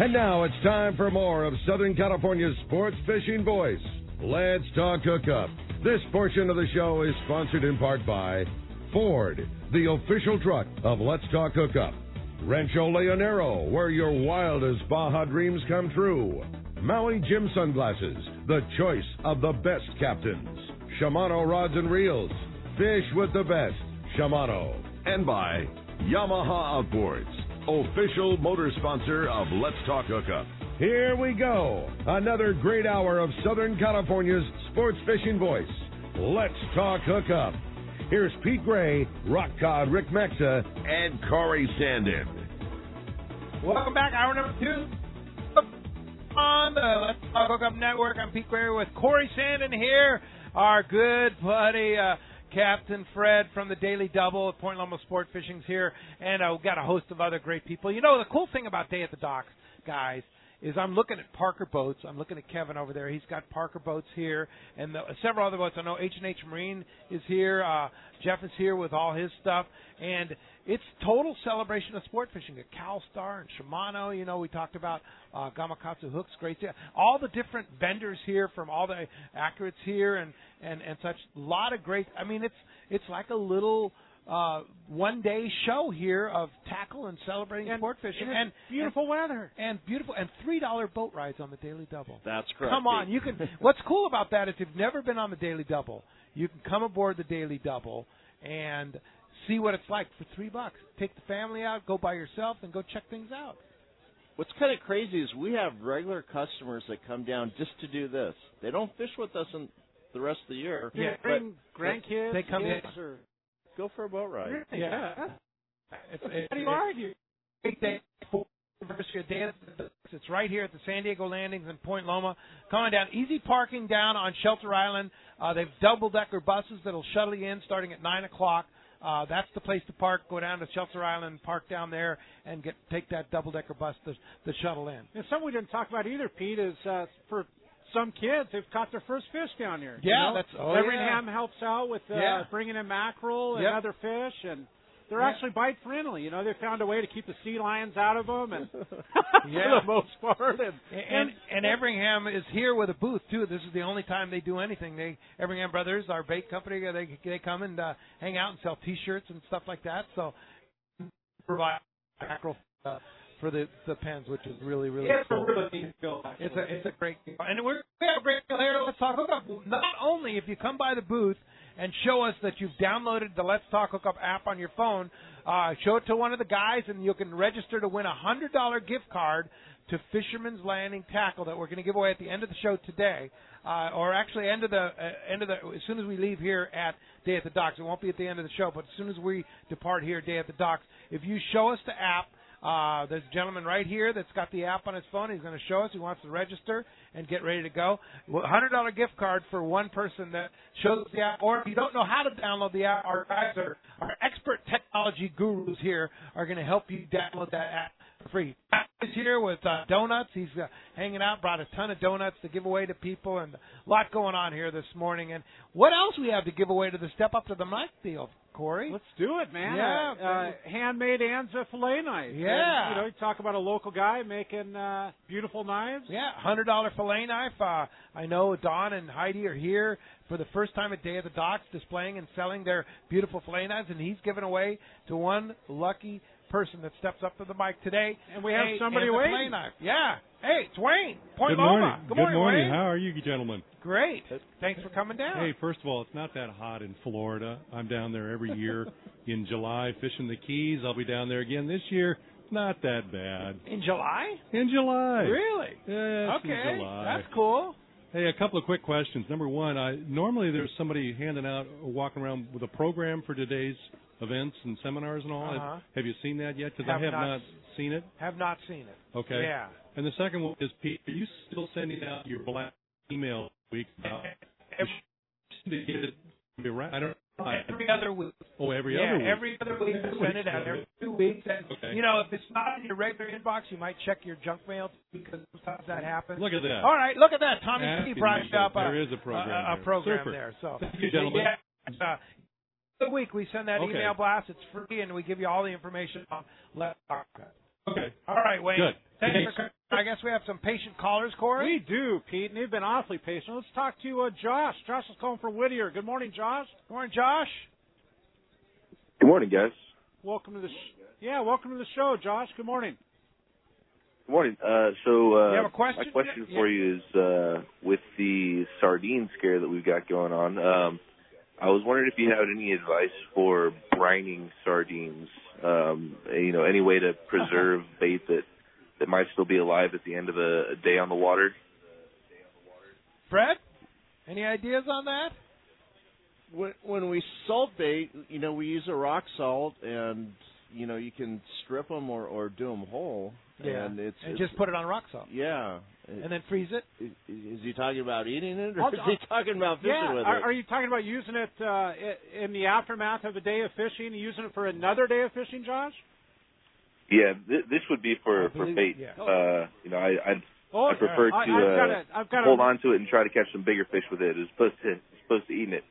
And now it's time for more of Southern California's sports fishing voice. Let's Talk Hookup. This portion of the show is sponsored in part by Ford, the official truck of Let's Talk Hookup. Rancho Leonero, where your wildest Baja dreams come true. Maui Jim Sunglasses, the choice of the best captains. Shimano Rods and Reels, fish with the best. Shimano. And by Yamaha Outboards, official motor sponsor of Let's Talk Hookup. Here we go. Another great hour of Southern California's sports fishing voice. Let's Talk Hookup. Here's Pete Gray, Rock Cod Rick Mexa, and Corey Sandin. Welcome back. Hour number 2 on the Let's Talk Hookup Network. I'm Pete Gray with Corey Sandin here. Our good buddy, Captain Fred from the Daily Double at Point Loma Sport Fishing's here, and we've got a host of other great people. You know, the cool thing about Day at the Docks, guys, is I'm looking at Parker Boats. I'm looking at Kevin over there. He's got Parker Boats here, and several other boats. I know H&H Marine is here. Jeff is here with all his stuff, and it's total celebration of sport fishing. At CalStar and Shimano, you know, we talked about Gamakatsu hooks, great. All the different vendors here from all the Accurates here and such. A lot of great. I mean, it's like a little one-day show here of tackle and celebrating sport fishing and beautiful weather and $3 boat rides on the Daily Double. That's correct. Come on, you can. What's cool about that is if you've never been on the Daily Double, you can come aboard the Daily Double and see what it's like for $3. Take the family out, go by yourself, and go check things out. What's kind of crazy is we have regular customers that come down just to do this. They don't fish with us in the rest of the year. Yeah, bring grandkids. They come in. Or go for a boat ride. Yeah. How do you argue? It's right here at the San Diego Landings in Point Loma. Coming down, easy parking down on Shelter Island. They've double-decker buses that'll shuttle you in starting at 9 o'clock. That's the place to park. Go down to Shelter Island, park down there, and take that double-decker bus to shuttle in. And something we didn't talk about either, Pete, is for some kids who've caught their first fish down here. Yeah, Everingham helps out with bringing in mackerel and other fish, and they're actually bite friendly. You know, they found a way to keep the sea lions out of them, and for the most part. And Everingham is here with a booth too. This is the only time they do anything. Everingham Brothers, our bait company, they come and hang out and sell T-shirts and stuff like that. So provide mackerel for the pens, which is really cool. It's a great deal. And we have a great deal here. Let's Talk Hookup. Not only if you come by the booth and show us that you've downloaded the Let's Talk Hookup app on your phone, show it to one of the guys, and you can register to win a $100 gift card to Fisherman's Landing Tackle that we're going to give away at the end of the show today, or actually end of the as soon as we leave here at Day at the Docks. It won't be at the end of the show, but as soon as we depart here, Day at the Docks, if you show us the app. There's a gentleman right here that's got the app on his phone. He's going to show us. He wants to register and get ready to go. $100 gift card for one person that shows the app. Or if you don't know how to download the app, our guys our expert technology gurus here are going to help you download that app for free. He's here with donuts. He's hanging out, brought a ton of donuts to give away to people, and a lot going on here this morning. And what else we have to give away to the Step Up to the Mic deal, Corey? Let's do it, man. Yeah. Handmade Anza fillet knife. Yeah. And, you talk about a local guy making beautiful knives. Yeah, $100 fillet knife. I know Don and Heidi are here for the first time at Day of the Docks displaying and selling their beautiful fillet knives, and he's giving away to one lucky person that steps up to the mic today. And we have somebody waiting. Fillet knife. Yeah. Hey, it's Wayne. Point Good Loma. morning. Good morning, Wayne. How are you, gentlemen? Great. Thanks for coming down. Hey, first of all, it's not that hot in Florida. I'm down there every year in July fishing the Keys. I'll be down there again this year. Not that bad. In July? In July. Really? Yes, okay. in July. That's cool. Hey, a couple of quick questions. Number one, normally there's somebody handing out or walking around with a program for today's events and seminars and all. Uh-huh. Have you seen that yet? Because I have not seen it. Have not seen it. Okay. Yeah. And the second one is, Pete, are you still sending out your black email week? I don't know. Every other week. Oh, every other week. Every other week. Send it out every 2 weeks. And, if it's not in your regular inbox, you might check your junk mail because sometimes that happens. Look at that. All right, look at that. Tommy P. brought up there is a program there. So, thank you, gentlemen. The week we send that email blast. It's free, and we give you all the information on Let's Talk. Okay. All right, Wayne. Good. I guess we have some patient callers, Corey. We do, Pete, and they've been awfully patient. Let's talk to Josh. Josh is calling from Whittier. Good morning, Josh. Good morning, Josh. Good morning, guys. Welcome to the welcome to the show, Josh. Good morning. Good morning. You have a question? My question for you is with the sardine scare that we've got going on. I was wondering if you had any advice for brining sardines. Any way to preserve bait that might still be alive at the end of a day on the water. Fred, any ideas on that? When we salt bait, we use a rock salt, and you can strip them or do them whole. Yeah. And just put it on rock salt. Yeah. And then freeze it? Is he talking about eating it, or is he talking about fishing with it? Are you talking about using it in the aftermath of a day of fishing, using it for another day of fishing, Josh? Yeah, this would be for bait. Yeah. I prefer to hold on to it and try to catch some bigger fish with it as opposed to eating it.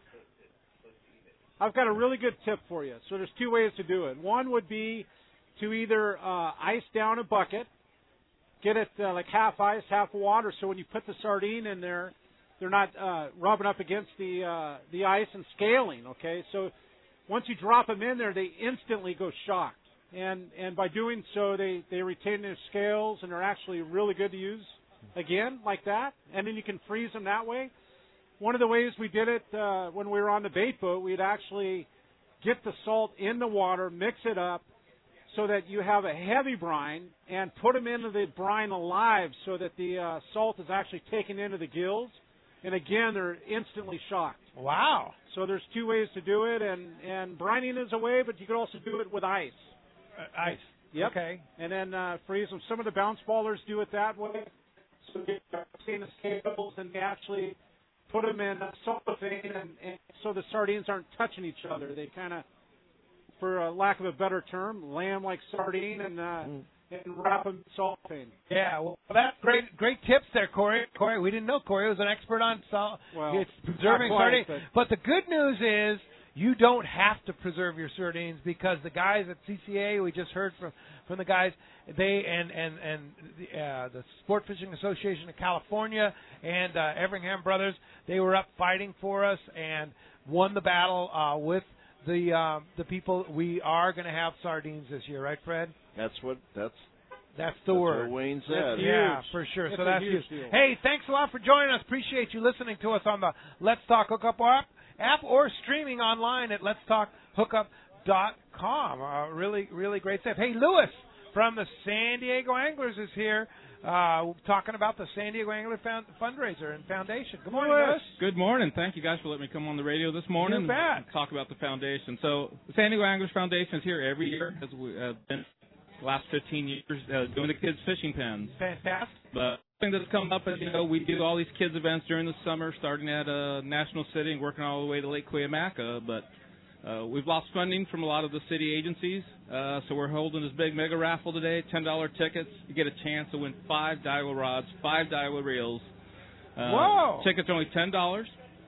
I've got a really good tip for you. So there's two ways to do it. One would be to either ice down a bucket, get it like half ice, half water, so when you put the sardine in there, they're not rubbing up against the ice and scaling, okay? So once you drop them in there, they instantly go shocked. And by doing so, they retain their scales, and they're actually really good to use again like that. And then you can freeze them that way. One of the ways we did it when we were on the bait boat, we'd actually get the salt in the water, mix it up so that you have a heavy brine, and put them into the brine alive so that the salt is actually taken into the gills. And again, they're instantly shocked. Wow. So there's two ways to do it, and brining is a way, but you could also do it with ice. Ice. Yep. Okay. And then freeze them. Some of the bounce ballers do it that way. So you see the scales, and they actually put them in cellophane, and so the sardines aren't touching each other. They kind of, for lack of a better term, lamb like sardine and wrap them in cellophane. Yeah, well, that's great tips there, Corey. We didn't know Corey was an expert on it's preserving sardines. But the good news is you don't have to preserve your sardines, because the guys at CCA, we just heard from the guys, they and the Sport Fishing Association of California and Everingham Brothers, they were up fighting for us and won the battle with the people. We are going to have sardines this year, right, Fred? That's the word. What Wayne said. Yeah, for sure. It's so that's huge deal. Hey, thanks a lot for joining us. Appreciate you listening to us on the Let's Talk Hookup app or streaming online at letstalkhookup.com. Really, really great stuff. Hey, Lewis from the San Diego Anglers is here talking about the San Diego Angler fundraiser and foundation. Good morning, Lewis. Good morning. Thank you guys for letting me come on the radio this morning You bet. and talk about the foundation. So the San Diego Anglers Foundation is here every year, as we have been the last 15 years doing the kids' fishing pens. Fantastic. But thing that's come up is, we do all these kids events during the summer, starting at National City and working all the way to Lake Cuyamaca. But we've lost funding from a lot of the city agencies, so we're holding this big mega raffle today, $10 tickets. You get a chance to win 5 Daiwa rods, 5 Daiwa reels. Whoa! Tickets are only $10.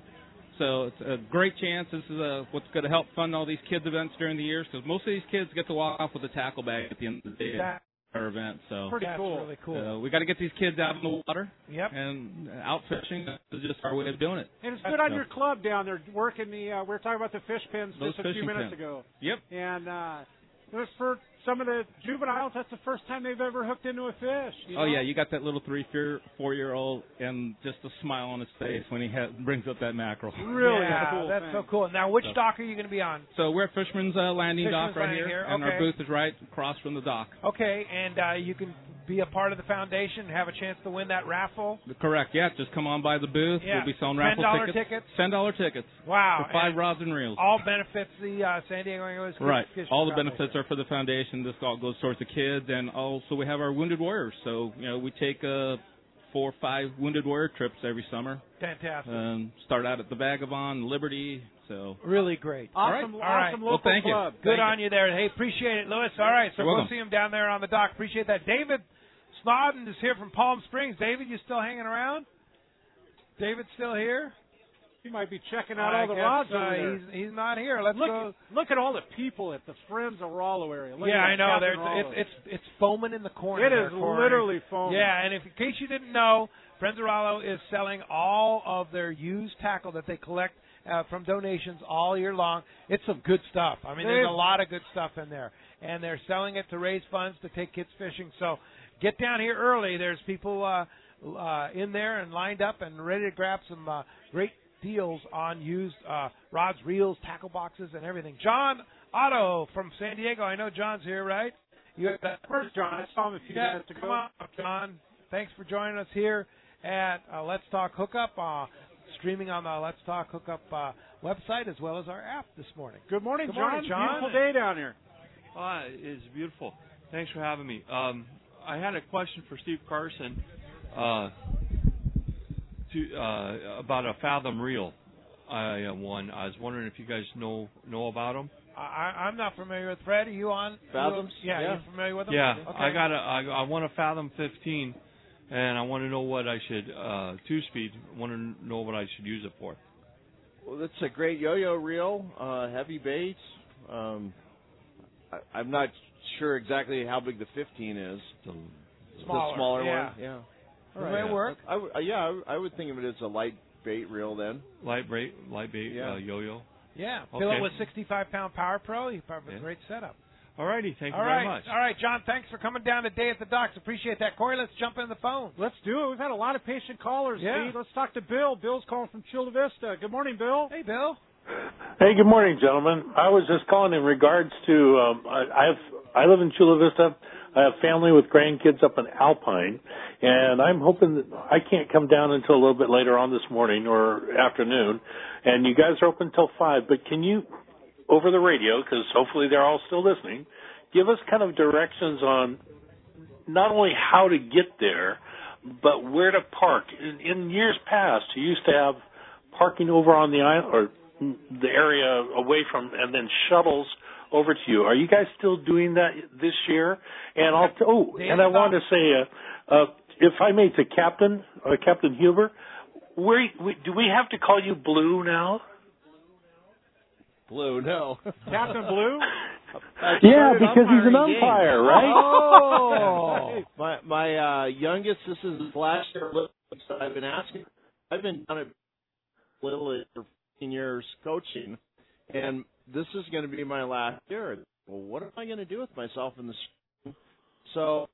So it's a great chance. This is what's going to help fund all these kids events during the year, because most of these kids get to walk off with a tackle bag at the end of the day. Our event, so pretty cool. Really cool. We got to get these kids out in the water. Yep. And out fishing is just our way of doing it. And it's good on your club down there working the. We were talking about the fish pens Those just a few fishing minutes pens. ago. Yep. And it was for some of the juveniles. That's the first time they've ever hooked into a fish. Oh yeah, you got that little 3-4-year-old and just a smile on his face when he brings up that mackerel. Really cool. That's so cool. Now, which dock are you going to be on? So we're at Fisherman's Landing dock right here, and our booth is right across from the dock. Okay, and you can be a part of the foundation and have a chance to win that raffle. Correct. Yeah, just come on by the booth. Yeah. We'll be selling raffle tickets. $10 tickets. Wow. For 5 rods and reels. All benefits the San Diego Anglers. Right. All the benefits are for the foundation. This all goes towards the kids, and also we have our Wounded Warriors. So we take 4 or 5 Wounded Warrior trips every summer. Fantastic. Start out at the Vagabond, Liberty. So really great. Awesome. All right. Local thank club. Good on you there. Hey, appreciate it, Lewis. All right, so we'll see him down there on the dock. Appreciate that. David Snodden is here from Palm Springs. David, you still hanging around? David still here? He might be checking out all the rods over there. He's not here. Let's go. Look at all the people at the Friends of Rollo area. Look I know. It's foaming in the corner. It is literally foaming. Yeah, and in case you didn't know, Friends of Rollo is selling all of their used tackle that they collect from donations all year long. It's some good stuff. I mean, there's a lot of good stuff in there. And they're selling it to raise funds to take kids fishing. So get down here early. There's people in there and lined up and ready to grab some great deals on used rods, reels, tackle boxes, and everything. John Otto from San Diego. I know John's here, right? You have that first, John. I saw him a few minutes ago. Come on, John. Thanks for joining us here at Let's Talk Hookup, streaming on the Let's Talk Hookup website as well as our app this morning. Good morning, Good John. Morning, John. Beautiful day down here. It's beautiful. Thanks for having me. I had a question for Steve Carson about a Fathom reel. I was wondering if you guys know about them. I'm not familiar with Fred. Are you on Fathoms? Yeah, you're familiar with them? Yeah, okay. I want a Fathom 15, and I want to know what I should 2-speed. Want to know what I should use it for. Well, that's a great yo-yo reel, heavy bait. I'm not sure exactly how big the 15 is. Smaller. The smaller one. Yeah. All right. It work? I would think of it as a light bait reel then. Light bait yo-yo. Yeah. Okay. Fill it with 65-pound Power Pro. You have a great setup. All righty. Thank you very much. All right, John. Thanks for coming down today at the docks. Appreciate that. Corey, let's jump in the phone. Let's do it. We've had a lot of patient callers. Yeah. Steve. Let's talk to Bill. Bill's calling from Chula Vista. Good morning, Bill. Hey, Bill. Hey, good morning, gentlemen. I was just calling in regards to I live in Chula Vista. I have family with grandkids up in Alpine, and I'm hoping that I can't come down until a little bit later on this morning or afternoon. And you guys are open until 5, but can you, over the radio, because hopefully they're all still listening, give us kind of directions on not only how to get there, but where to park. In years past, you used to have parking over on the island or the area away from, and then shuttles over to you. Are you guys still doing that this year? And I wanted to say, if I may, to Captain Huber, do we have to call you Blue now? Blue, no. Captain Blue? Yeah, because he's an umpire, right? Oh! my youngest, this is his last year. I've been asking. I've been down at Little for 15 years coaching, and this is going to be my last year. Well, what am I going to do with myself in the spring? So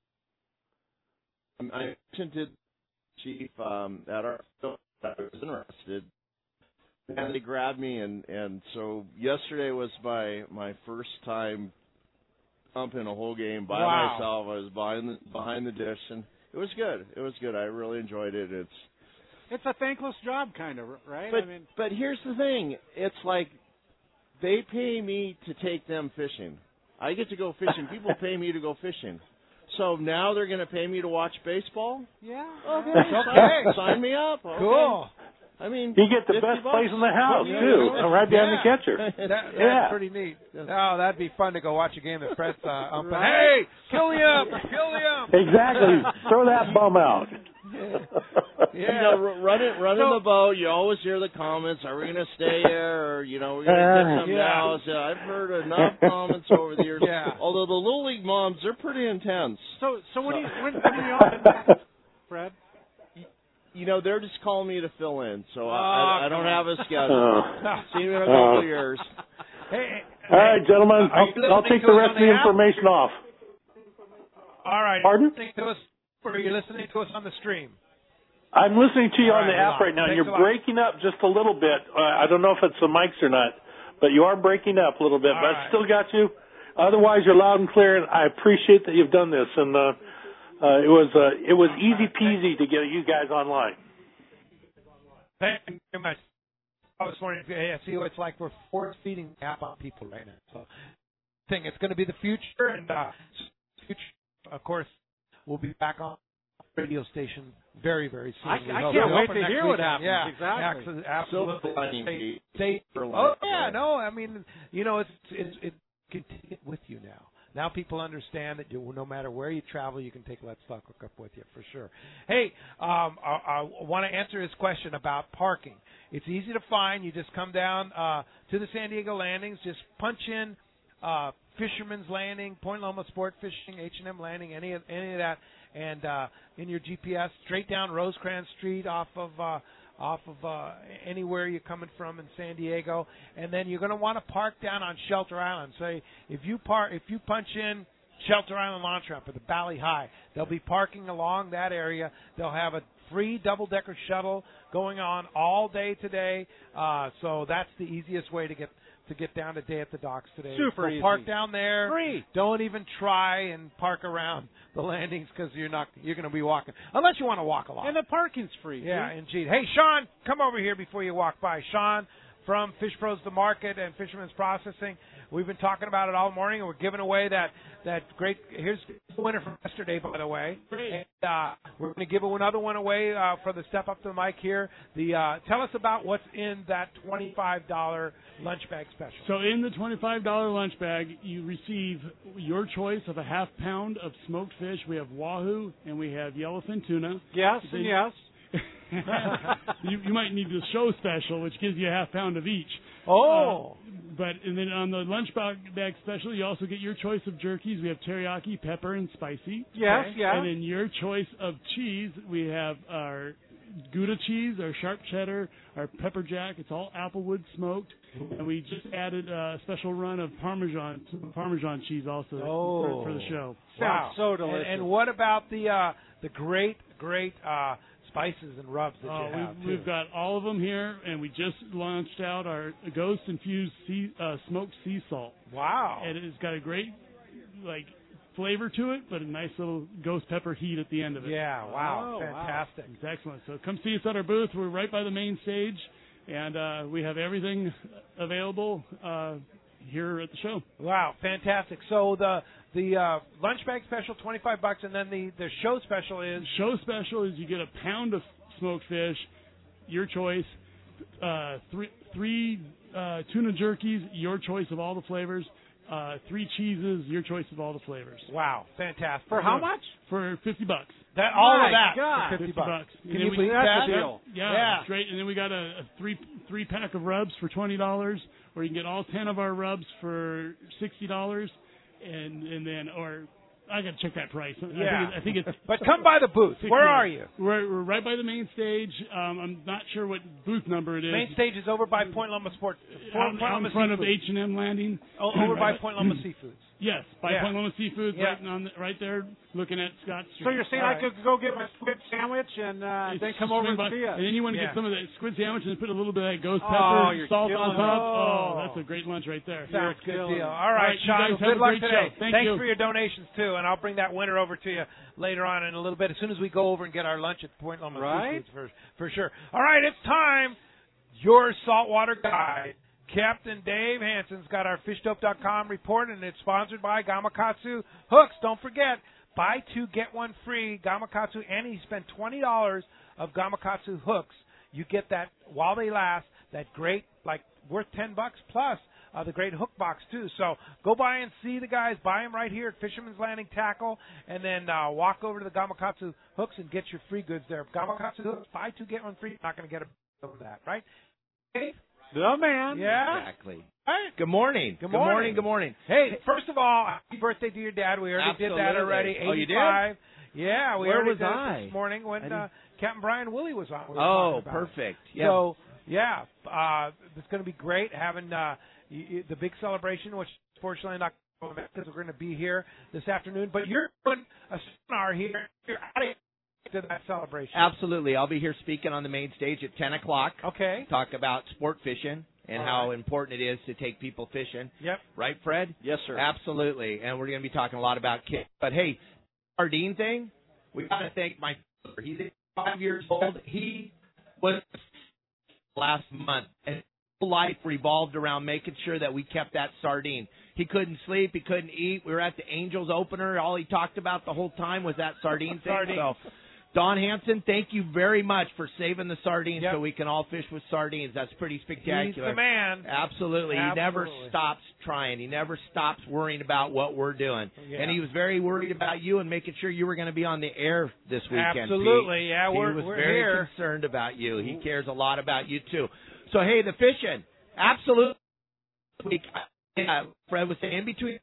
I mentioned to the chief at our that I was interested, and they grabbed me, and so yesterday was my first time pumping a whole game by myself. I was behind the dish, and it was good. It was good. I really enjoyed it. It's a thankless job, kind of, right? But here's the thing. It's like they pay me to take them fishing. I get to go fishing. People pay me to go fishing. So now they're going to pay me to watch baseball? Yeah. Okay. Sign me up. Okay. Cool. I mean, you get the best place in the house, too, right behind the catcher. That's pretty neat. Oh, that'd be fun to go watch a game that Fred's umping. Hey, kill the ump! Kill the ump! Exactly. Throw that bum out. Yeah. Running the boat, you always hear the comments, are we going to stay here, or, we're going to get some now. So I've heard enough comments over the years. Yeah. Although the Little League moms, they're pretty intense. So when are you on, Fred? They're just calling me to fill in, so I don't have a schedule. See you in a couple of years. Hey, all right, gentlemen, I'll take the rest of the information off. All right. Pardon? Or are you listening to us on the stream? I'm listening to you on the app right now. Thanks You're breaking up just a little bit. I don't know if it's the mics or not, but you are breaking up a little bit. But I still got you. Otherwise, you're loud and clear, and I appreciate that you've done this. And it was easy peasy to get you guys online. Thank you very much. I was wondering, see what it's like. We're force feeding the app on people right now. So, it's going to be the future, and of course, we'll be back on the radio station very, very soon. I can't wait to hear what happens. Yeah, exactly. Absolutely. I mean, it can take it with you now. now people understand that no matter where you travel, you can take Let's Talk Hookup with you for sure. Hey, I want to answer his question about parking. It's easy to find. You just come down to the San Diego Landings, just punch in Fisherman's Landing, Point Loma Sport Fishing, H&M Landing, any of that, and in your GPS, straight down Rosecrans Street off of anywhere you're coming from in San Diego, and then you're going to want to park down on Shelter Island. Say if you punch in Shelter Island Launch Ramp or the Bali High, they'll be parking along that area. They'll have a free double-decker shuttle going on all day today, so that's the easiest way to get down to Day at the Docks today. Super easy. Park down there. Free. Don't even try and park around the landings because you're going to be walking unless you want to walk a lot. And the parking's free. Yeah, indeed. Hey, Sean, come over here before you walk by. Sean from Fish Pros The Market and Fisherman's Processing. We've been talking about it all morning, and we're giving away that great. Here's the winner from yesterday, by the way. Great. And, we're going to give another one away for the Step Up to the Mic here. Tell us about what's in that $25 lunch bag special. So in the $25 lunch bag, you receive your choice of a half pound of smoked fish. We have wahoo and we have yellowfin tuna. Yes, and yes. you might need the show special, which gives you a half pound of each. Oh. And then on the lunch bag special, you also get your choice of jerkies. We have teriyaki, pepper, and spicy. Yes, okay. yeah. And then your choice of cheese, we have our Gouda cheese, our sharp cheddar, our pepper jack. It's all Applewood smoked. And we just added a special run of Parmesan cheese also for the show. Sounds so delicious. And what about the great spices and rubs that you have? We've got all of them here, and we just launched out our Ghost Infused smoked sea salt. Wow! And it's got a great flavor to it, but a nice little ghost pepper heat at the end of it. Yeah, wow, fantastic. Wow. It's excellent. So come see us at our booth. We're right by the main stage, and we have everything available here at the show. Wow, fantastic. So the lunch bag special, $25, and then the show special is? Show special is you get a pound of smoked fish, your choice, three tuna jerkies, your choice of all the flavors, 3 cheeses, your choice of all the flavors. Wow, fantastic. For how much? For $50. All of that God. for $50. Can you believe that's a deal? Yeah, great. And then we got a three pack of rubs for $20, or you can get all 10 of our rubs for $60, and then I got to check that price. Yeah. I think it's. But come by the booth. Where are you? We're right by the main stage. I'm not sure what booth number it is. Main stage is over by Point Loma Sport. Out in front of H&M Landing. Over by Point Loma Seafoods. Yes, by Point Loma Seafoods, right there, looking at Scott Street. So you're saying I could go get my squid sandwich and then come over and see it? And then you want to get some of that squid sandwich and put a little bit of that ghost pepper salt on top. Oh, that's a great lunch right there. Sounds good deal. All right, Sean, good luck today. Thanks for your donations, too, and I'll bring that winner over to you later on in a little bit as soon as we go over and get our lunch at Point Loma Seafoods for sure. All right, it's time. Your saltwater guide. Captain Dave Hansen's got our fishdope.com report, and it's sponsored by Gamakatsu Hooks. Don't forget, buy 2, get 1 free. Gamakatsu, and you spend $20 of Gamakatsu Hooks. You get that while they last, that great, worth $10 plus the great hook box, too. So go by and see the guys. Buy them right here at Fisherman's Landing Tackle, and then walk over to the Gamakatsu Hooks and get your free goods there. Gamakatsu Hooks, buy 2, get 1 free. Not going to get over that, right? Hey? The man. Yeah. Exactly. Right. Good morning. Good morning. Good morning. Hey, first of all, happy birthday to your dad. We already did that already. 85. Oh, you did? Yeah, we Where already was did I? it this morning when Captain Brian Willie was on. Oh, perfect. Yeah. So, it's going to be great having the big celebration, which fortunately not going to because we're going to be here this afternoon. But you're doing a seminar here. You're adding to that celebration. Absolutely. I'll be here speaking on the main stage at 10 o'clock. Okay. Talk about sport fishing and how important it is to take people fishing. Yep. Right, Fred? Yes, sir. Absolutely. And we're going to be talking a lot about kids. But, hey, sardine thing, we got to thank my father. He's 5 years old. He was last month. And his whole life revolved around making sure that we kept that sardine. He couldn't sleep. He couldn't eat. We were at the Angels opener. All he talked about the whole time was that sardine thing. So Don Hansen, thank you very much for saving the sardines so we can all fish with sardines. That's pretty spectacular. He's the man. Absolutely. He never stops trying. He never stops worrying about what we're doing. Yeah. And he was very worried about you and making sure you were going to be on the air this weekend. Absolutely. Pete. Yeah, he was very here. concerned about you. He cares a lot about you, too. So, hey, the fishing. Absolutely. Fred was saying, in between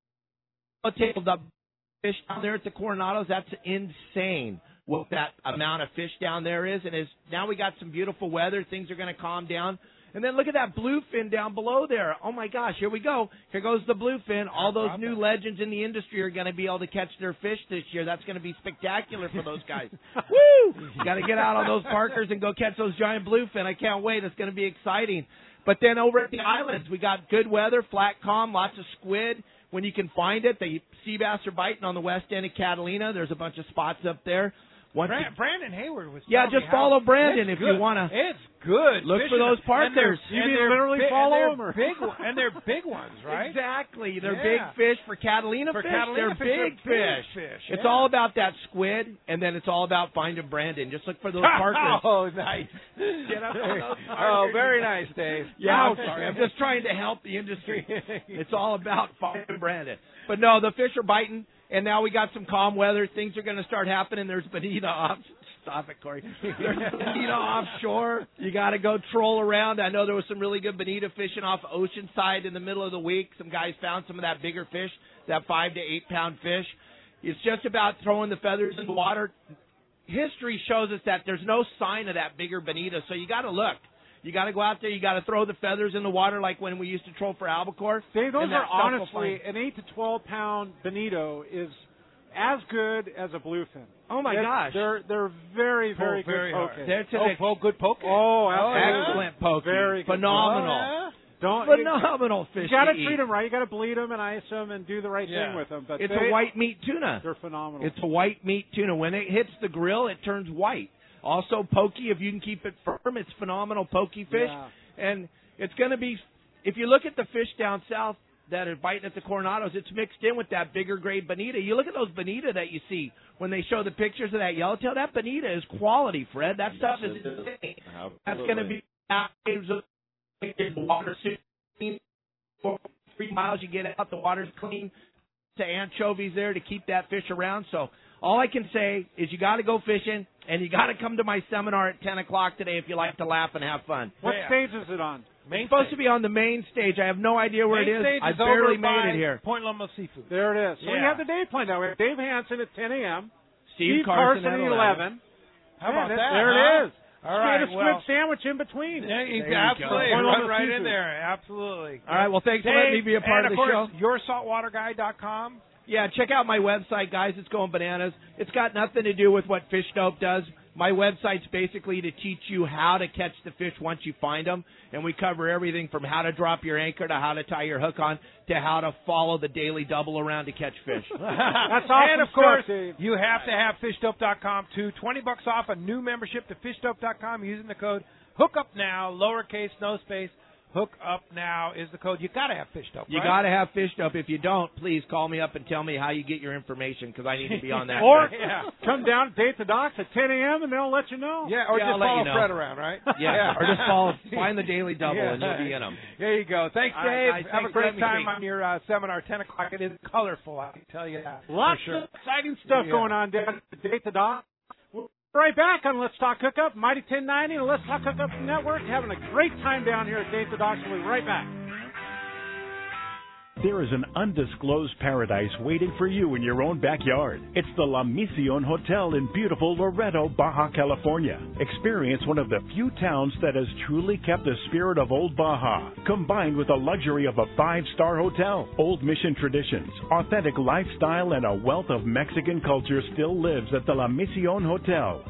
the fish down there at the Coronados, that's insane what that amount of fish down there is. And now we got some beautiful weather. Things are going to calm down. And then look at that bluefin down below there. Oh, my gosh, here we go. Here goes the bluefin. All those new legends in the industry are going to be able to catch their fish this year. That's going to be spectacular for those guys. Woo! You got to get out on those Parkers and go catch those giant bluefin. I can't wait. It's going to be exciting. But then over at the islands, we got good weather, flat calm, lots of squid. When you can find it, the sea bass are biting on the west end of Catalina. There's a bunch of spots up there. Brandon Hayward was. Yeah, just follow Brandon if you want to. It's good. Look for those Parkers. You mean literally follow them? And they're big ones, right? Exactly. They're big fish for Catalina fish. Catalina they're big fish. It's all about that squid, and then it's all about finding Brandon. Just look for those Parkers. Oh, nice. Get up on those Parkers. Oh, very nice, Dave. Yeah, I'm sorry. I'm just trying to help the industry. It's all about finding Brandon. But no, the fish are biting. And now we got some calm weather. Things are going to start happening. There's bonita off. Stop it, Corey. There's bonita offshore. You got to go troll around. I know there was some really good bonita fishing off Oceanside in the middle of the week. Some guys found some of that bigger fish, that 5 to 8 pound fish. It's just about throwing the feathers in the water. History shows us that there's no sign of that bigger bonita, so you got to look. You got to go out there. You got to throw the feathers in the water like when we used to troll for albacore. Dave, those are honestly, an 8 to 12 pound bonito is as good as a bluefin. Oh my gosh, they're very good poking. Good poking. Oh, absolutely. Excellent poking. Very good. Phenomenal. Phenomenal fish. You got to treat them right. You got to bleed them and ice them and do the right thing with them. But it's a white meat tuna. They're phenomenal. It's a white meat tuna. When it hits the grill, it turns white. Also, pokey, if you can keep it firm, it's phenomenal pokey fish. Yeah. And it's going to be, if you look at the fish down south that are biting at the Coronados, it's mixed in with that bigger grade bonita. You look at those bonita that you see when they show the pictures of that yellowtail, that bonita is quality, Fred. That stuff is insane. That's going to be water soon. 3 miles you get out, the water's clean. To anchovies there to keep that fish around. So all I can say is you got to go fishing, and you got to come to my seminar at 10 o'clock today if you like to laugh and have fun. What stage is it on? It's supposed to be on the main stage. I have no idea where it is. I barely made it here. Point Loma Seafood. There it is. So we have the day planned out. We have Dave Hansen at 10 a.m. Steve Carson at 11. How about that? There it is. All right. Get a squid sandwich in between. Yeah, absolutely. Right in there. Absolutely. All right. Well, thanks for letting me be a part of the show. YourSaltwaterGuide.com. Yeah, check out my website, guys. It's going bananas. It's got nothing to do with what Fish Dope does. My website's basically to teach you how to catch the fish once you find them, and we cover everything from how to drop your anchor to how to tie your hook on to how to follow the daily double around to catch fish. That's awesome. And, of course, you have to have FishDope.com, too. $20 off a new membership to FishDope.com using the code HOOKUPNOW, lowercase, no space. Hook Up Now is the code. You got to have Fish Dope, right? You got to have Fish Dope. If you don't, please call me up and tell me how you get your information because I need to be on that. Or come down to Date the Docks at 10 a.m. and they'll let you know. Yeah, or just follow Fred around, right? Yeah, or just find the Daily Double and you'll be in them. There you go. Thanks, Dave. Have a great time on your seminar, 10 o'clock. It is colorful, I can tell you that. Lots of exciting stuff going on down at Date the Docks. Right back on Let's Talk Hookup, Mighty 1090 and Let's Talk Hookup Network. Having a great time down here at Date the Docks. We'll be right back. There is an undisclosed paradise waiting for you in your own backyard. It's the La Misión Hotel in beautiful Loreto, Baja California. Experience one of the few towns that has truly kept the spirit of old Baja, combined with the luxury of a 5-star hotel. Old Mission traditions, authentic lifestyle, and a wealth of Mexican culture still lives at the La Misión Hotel.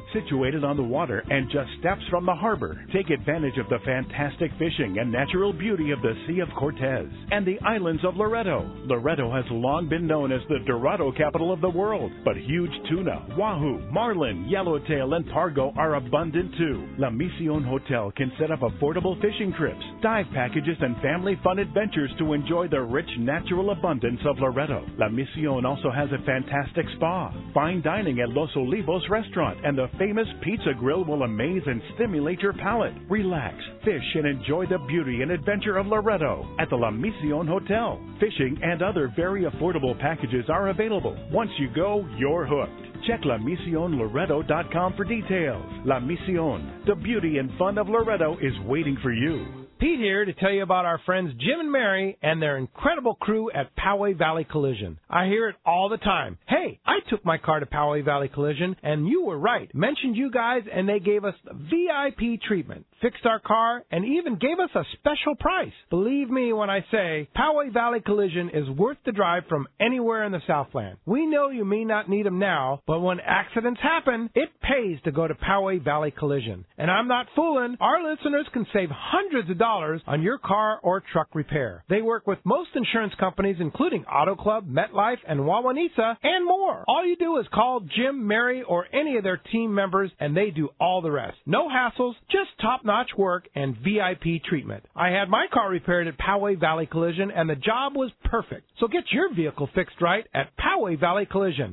Situated on the water and just steps from the harbor, take advantage of the fantastic fishing and natural beauty of the Sea of Cortez and the islands of Loreto. Loreto has long been known as the Dorado capital of the world, but huge tuna, wahoo, marlin, yellowtail, and pargo are abundant too. La Misión Hotel can set up affordable fishing trips, dive packages, and family fun adventures to enjoy the rich natural abundance of Loreto. La Misión also has a fantastic spa, fine dining at Los Olivos restaurant, and the famous pizza grill will amaze and stimulate your palate. Relax, fish, and enjoy the beauty and adventure of Loreto at the La Misión Hotel. Fishing and other very affordable packages are available. Once you go, you're hooked. Check LaMisionLoreto.com for details. La Misión, the beauty and fun of Loreto is waiting for you. Pete here to tell you about our friends Jim and Mary and their incredible crew at Poway Valley Collision. I hear it all the time. Hey, I took my car to Poway Valley Collision, and you were right. Mentioned you guys, and they gave us VIP treatment, fixed our car, and even gave us a special price. Believe me when I say Poway Valley Collision is worth the drive from anywhere in the Southland. We know you may not need them now, but when accidents happen, it pays to go to Poway Valley Collision. And I'm not fooling. Our listeners can save hundreds of dollars on your car or truck repair. They work with most insurance companies, including Auto Club, MetLife, and Wawanesa, and more. All you do is call Jim, Mary, or any of their team members, and they do all the rest. No hassles, just top-notch work and VIP treatment. I had my car repaired at Poway Valley Collision, and the job was perfect. So get your vehicle fixed right at Poway Valley Collision,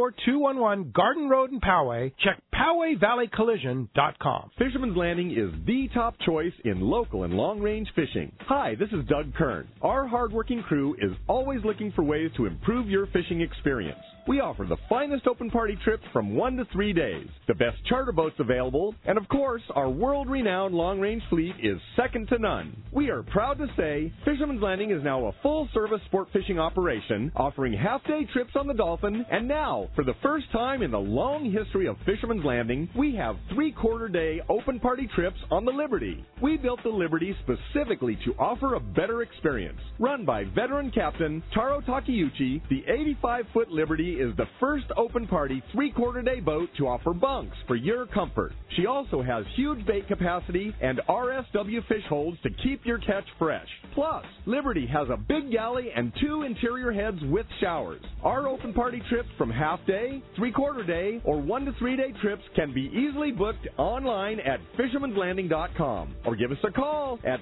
14211 Garden Road in Poway. Check PowayValleyCollision.com. Fisherman's Landing is the top choice in local and long-range fishing. Hi, this is Doug Kern. Our hardworking crew is always looking for ways to improve your fishing experience. We offer the finest open party trips from 1 to 3 days, the best charter boats available, and of course, our world-renowned long-range fleet is second to none. We are proud to say Fisherman's Landing is now a full-service sport fishing operation, offering half-day trips on the Dolphin, and now, for the first time in the long history of Fisherman's Landing, we have 3/4-day open party trips on the Liberty. We built the Liberty specifically to offer a better experience. Run by veteran captain Taro Takeuchi, the 85-foot Liberty is the first open party 3/4-day boat to offer bunks for your comfort. She also has huge bait capacity and RSW fish holds to keep your catch fresh. Plus, Liberty has a big galley and 2 interior heads with showers. Our open party trips from half-day, 3/4-day, or 1 to 3 day trips can be easily booked online at fishermanslanding.com or give us a call at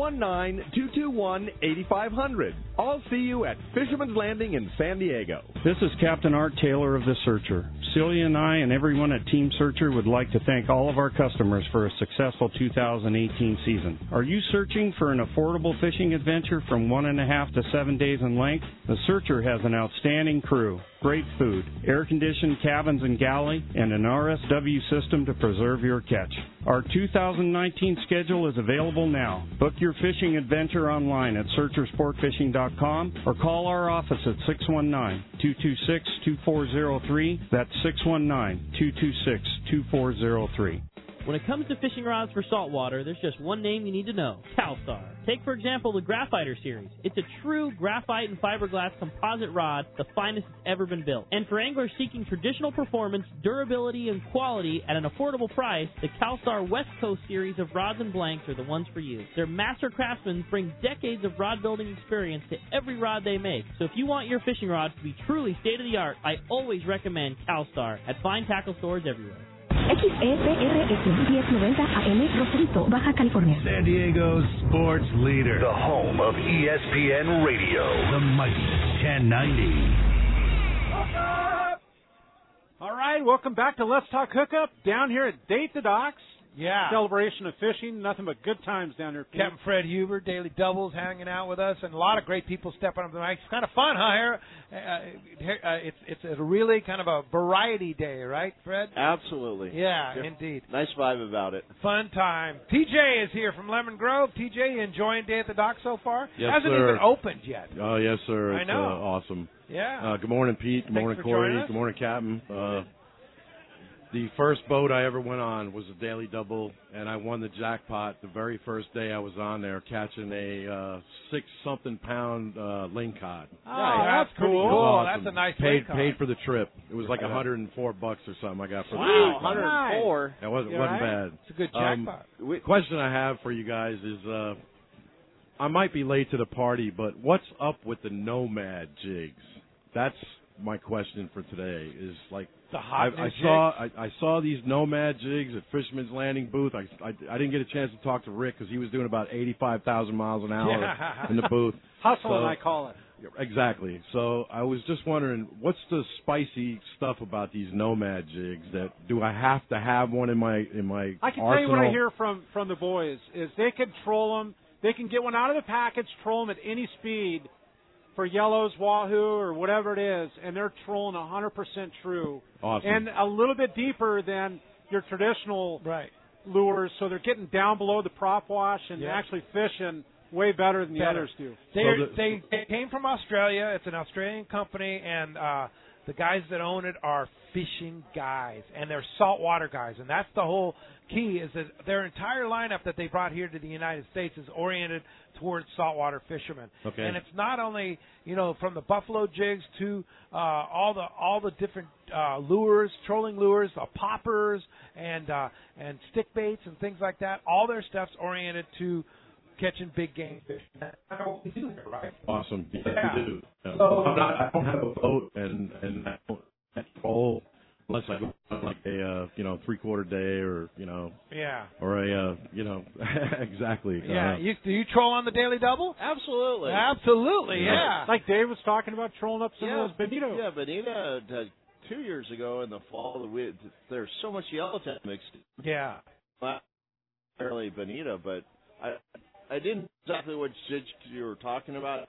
619-221-8500. I'll see you at Fisherman's Landing in San Diego. This is Captain Art Taylor of The Searcher. Celia and I and everyone at Team Searcher would like to thank all of our customers for a successful 2018 season. Are you searching for an affordable fishing adventure from 1.5 to 7 days in length? The Searcher has an outstanding crew, great food, air-conditioned cabins and galley, and an RSW system to preserve your catch. Our 2019 schedule is available now. Book your fishing adventure online at searchersportfishing.com or call our office at 619-226-2403. That's 619-226-2403. When it comes to fishing rods for saltwater, there's just one name you need to know, CalStar. Take, for example, the Graphiter series. It's a true graphite and fiberglass composite rod, the finest it's ever been built. And for anglers seeking traditional performance, durability, and quality at an affordable price, the CalStar West Coast series of rods and blanks are the ones for you. Their master craftsmen bring decades of rod building experience to every rod they make. So if you want your fishing rods to be truly state-of-the-art, I always recommend CalStar at fine tackle stores everywhere. XEPRS 1090 AM, Rosarito, Baja California. San Diego's sports leader. The home of ESPN Radio. The mighty 1090. All right, welcome back to Let's Talk Hookup down here at Date the Docks. Yeah. Celebration of fishing. Nothing but good times down there. Captain Fred Huber, Daily Doubles, hanging out with us, and a lot of great people stepping up to the mic. It's kind of fun, huh? It's a really kind of a variety day, right, Fred? Absolutely. Yeah, indeed. Nice vibe about it. Fun time. TJ is here from Lemon Grove. TJ, you enjoying Day at the Dock so far? Yes, Hasn't sir. even opened yet. Oh, yes, sir. I It's know. awesome. Yeah. Good morning, Pete. Good Thanks morning, for Corey. joining us. Good morning, Captain. The first boat I ever went on was a daily double, and I won the jackpot the very first day I was on there, catching a 6-something pound lingcod. Oh, that's cool. Awesome. That's a nice paid lingcod. for the trip. It was like $104 or something I got for the Wow, trip. 104. That wasn't right? bad. It's a good jackpot. Question I have for you guys is, I might be late to the party, but what's up with the Nomad jigs? That's my question for today. Is like the hot I saw these Nomad jigs at Fisherman's Landing booth. I didn't get a chance to talk to Rick because he was doing about 85,000 miles an hour in the booth. Hustling, I call it. Exactly. So I was just wondering, what's the spicy stuff about these Nomad jigs? That do I have to have one in my I can arsenal? tell you what I hear from the boys is they can troll them. They can get one out of the package, troll them at any speed for yellows, wahoo, or whatever it is, and they're trolling 100% true. Awesome. And a little bit deeper than your traditional lures, so they're getting down below the prop wash and actually fishing way better than the others do. They came from Australia. It's an Australian company, and the guys that own it are fishing guys, and they're saltwater guys, and that's the whole key, is that their entire lineup that they brought here to the United States is oriented towards saltwater fishermen. Okay. And it's not only, from the buffalo jigs to all the different lures, trolling lures, poppers, and stick baits and things like that. All their stuff's oriented to catching big game fish. That's what we do here, right? Awesome. Yes, Yeah. we do. So, I don't have a boat, and I don't troll unless I go on like a 3/4 day or or a exactly. Yeah. Do you troll on the daily double? Absolutely. Absolutely. Yeah. Like Dave was talking about trolling up some of those bonito. Yeah, bonito 2 years ago in the fall. There's so much yellowtail mixed. Yeah. Not fairly bonito, but I didn't know exactly what jig you were talking about.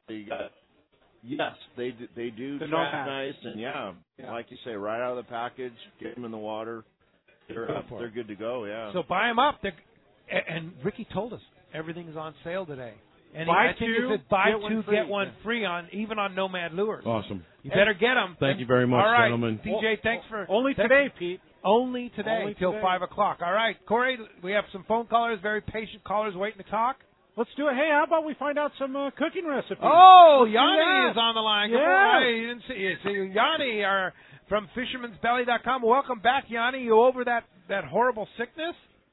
Yes, they do The track Nomad. nice, and like you say, right out of the package, get them in the water. They're good to go. Yeah. So buy them up. And Ricky told us everything's on sale today. And Buy I think two, he said buy get one two, free. get one free even on Nomad lures. Awesome. You better get them. Thank you very much, All right, gentlemen. DJ, thanks for Only today, Pete. Only today Only till today. 5 o'clock. All right, Corey, we have some phone callers, very patient callers waiting to talk. Let's do it. Hey, how about we find out some cooking recipes? Oh, Let's do Yanni that. is on the line. Good Yeah. morning. You didn't see you. See, Yanni are from Fisherman'sBelly.com. Welcome back, Yanni. You over that horrible sickness?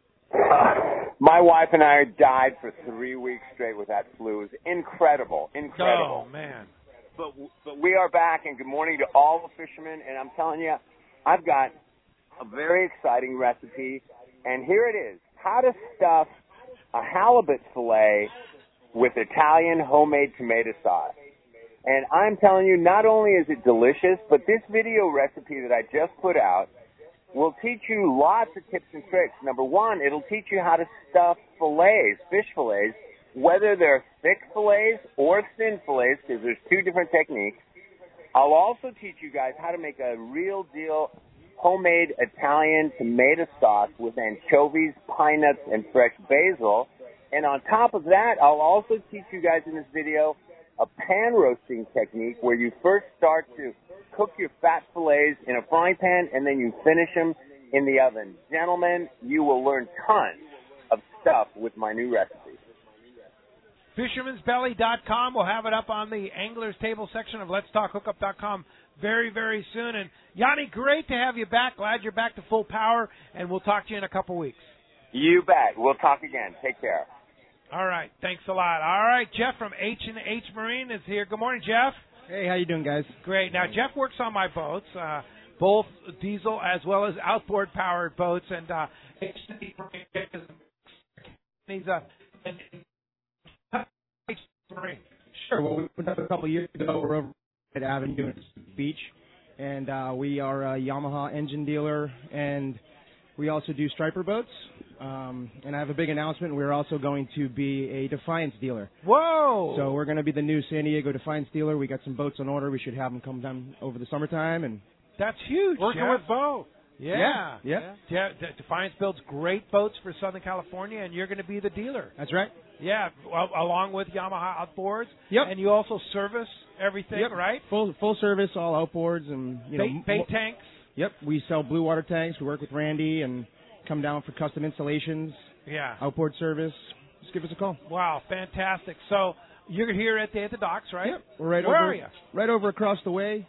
My wife and I died for 3 weeks straight with that flu. It was incredible. Oh, man. But we are back, and good morning to all the fishermen. And I'm telling you, I've got a very exciting recipe, and here it is: how to stuff a halibut fillet with Italian homemade tomato sauce. And I'm telling you, not only is it delicious, but this video recipe that I just put out will teach you lots of tips and tricks. Number one, it'll teach you how to stuff fillets, fish fillets, whether they're thick fillets or thin fillets, because there's two different techniques. I'll also teach you guys how to make a real deal homemade Italian tomato sauce with anchovies, pine nuts, and fresh basil. And on top of that, I'll also teach you guys in this video a pan roasting technique where you first start to cook your fat fillets in a frying pan and then you finish them in the oven. Gentlemen, you will learn tons of stuff with my new recipe. Fisherman'sBelly.com. We'll have it up on the Anglers Table section of Let'sTalkHookup.com very, very soon. And Yanni, great to have you back. Glad you're back to full power, and we'll talk to you in a couple weeks. You bet. We'll talk again. Take care. All right. Thanks a lot. All right. Jeff from H&H Marine is here. Good morning, Jeff. Hey, how you doing, guys? Great. Now, Jeff works on my boats, both diesel as well as outboard-powered boats, and H&H Marine Sure. Well, we put up a couple years ago. We're over at Avenue Beach, and we are a Yamaha engine dealer, and we also do striper boats. And I have a big announcement. We're also going to be a Defiance dealer. Whoa! So we're going to be the new San Diego Defiance dealer. We got some boats on order. We should have them come down over the summertime. And that's huge. Working Jeff. with Bo. Yeah. Yeah. Defiance builds great boats for Southern California, and you're going to be the dealer. That's right. Yeah, along with Yamaha Outboards. Yep. And you also service everything, right? Full service, all outboards, and bait tanks. Yep, we sell blue water tanks. We work with Randy and come down for custom installations, Yeah. outboard service. Just give us a call. Wow, fantastic. So you're here at the docks, right? Yep. We're right Where over, are you? Right over across the way,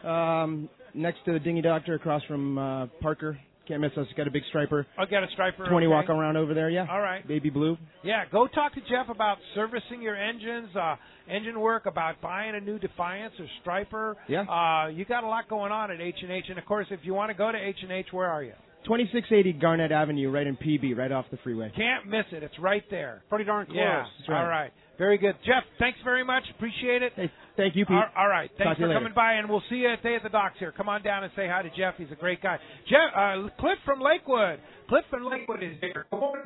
next to the Dinghy Doctor, across from Parker. Can't miss us. Got a big striper. I got a striper. 20 okay. walk around over there, yeah. All right. Baby blue. Yeah, go talk to Jeff about servicing your engines, engine work, about buying a new Defiance or Striper. Yeah. You got a lot going on at H&H. And, of course, if you want to go to H&H, where are you? 2680 Garnett Avenue, right in PB, right off the freeway. Can't miss it. It's right there. Pretty darn close. Yeah. That's right. All right. Very good. Jeff, thanks very much. Appreciate it. Hey, thank you, Pete. All right. Talk Thanks to you for later. coming by, and we'll see you at the docks here. Come on down and say hi to Jeff. He's a great guy. Jeff, Cliff from Lakewood. Cliff from Lakewood is here. Good morning.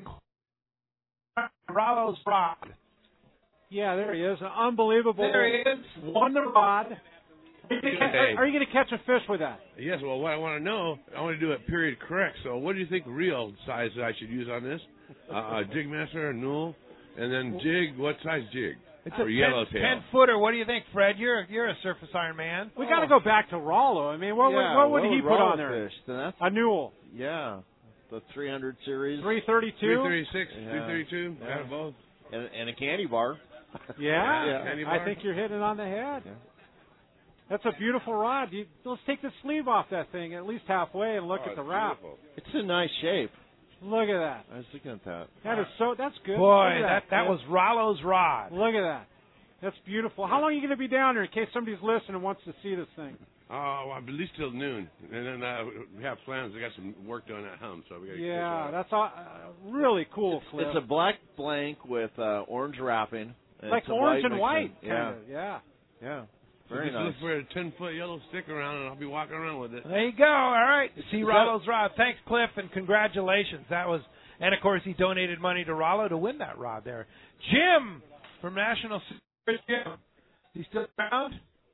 Rollo's Rod. Yeah, there he is. An unbelievable. There he is. Won the rod. Hey. Are you going to catch a fish with that? Yes, well, what I want to know, I want to do it period correct. So what do you think real size I should use on this? Jig master, null, and then jig, what size jig? It's for a yellowtail. 10-footer. What do you think, Fred? You're a surface iron man. We got to go back to Rollo. I mean, what would he put on there? Fish? Then that's A Newell. yeah, the 300 series, 332. 336, Yeah. 332, Yeah. got both. and a candy bar. Yeah, candy I bar. think you're hitting it on the head. Yeah. That's a beautiful rod. Let's take the sleeve off that thing at least halfway and look Oh, at the it's wrap. beautiful. It's in nice shape. Look at that. I was looking at that. That's good. Boy, Look at that was Rollo's Rod. Look at that. That's beautiful. How long are you going to be down there in case somebody's listening and wants to see this thing? Oh, well, at least till noon, and then we have plans. We got some work done at home, so we got to Yeah, that's really cool, Cliff. It's a black blank with orange wrapping. And like it's a orange and mixing. white, Yeah, kind of. Yeah. yeah. So Very just nice. look for a 10-foot yellow stick around, and I'll be walking around with it. There you go. All right. See Rollo's Rod. Thanks, Cliff, and congratulations. That was, and of course, he donated money to Rollo to win that rod there. Jim from National Security. Jim, he's still around?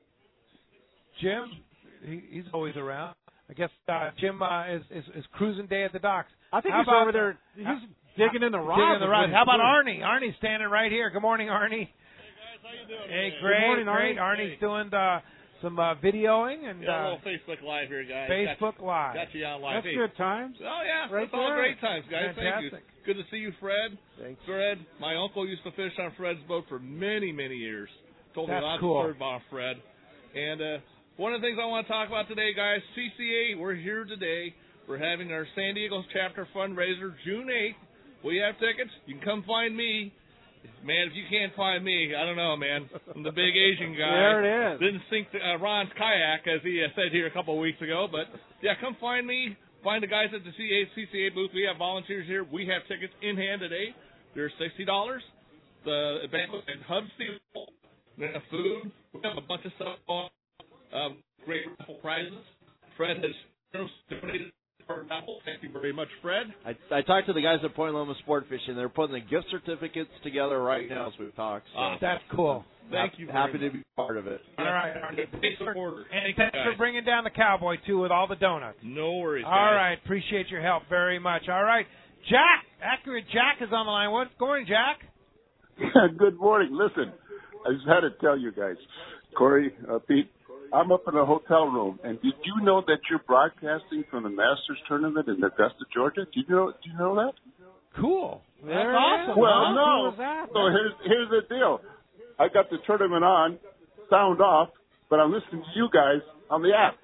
Jim, he's always around. I guess Jim is cruising day at the docks. I think How he's about over there. He's digging in the rod. Digging in the rod. How about Arnie? Arnie's standing right here. Good morning, Arnie. Hey, great. Good morning, great. Arnie. Arnie's doing some videoing and Yeah, a little Facebook Live here, guys. Facebook Live. Got you on live. That's Hey. good times. Oh, yeah. Right That's all there. great times, guys. Fantastic. Thank you. Good to see you, Fred. Thanks. Fred, my uncle used to fish on Fred's boat for many, many years. Told me That's lots cool. of stories about Fred. And one of the things I want to talk about today, guys, CCA, we're here today. We're having our San Diego chapter fundraiser June 8th. We have tickets. You can come find me. Man, if you can't find me, I don't know, man. I'm the big Asian guy. There it is. Didn't sink Ron's kayak, as he said here a couple of weeks ago. But, yeah, come find me. Find the guys at the CCA booth. We have volunteers here. We have tickets in hand today. They're $60. The banquet and hub seat. We have food. We have a bunch of stuff on. Great raffle prizes. Fred has donated for a raffle. Thank you very much, Fred. I talked to the guys at Point Loma Sport Fishing. They're putting the gift certificates together right now as we've talked. So That's cool. Thank you. happy to be part of it. All right. Big supporter. And thanks for bringing down the cowboy, too, with all the donuts. No worries, guys. All right. Appreciate your help very much. All right. Jack, Accurate Jack is on the line. What's going, Jack? Good morning. Listen, I just had to tell you guys, Corey, Pete, I'm up in a hotel room, and did you know that you're broadcasting from the Masters tournament in Augusta, Georgia? Do you know that? Cool. That's There it awesome. is. Well, How no. cool is that? So here's the deal. I got the tournament on, sound off, but I'm listening to you guys on the app.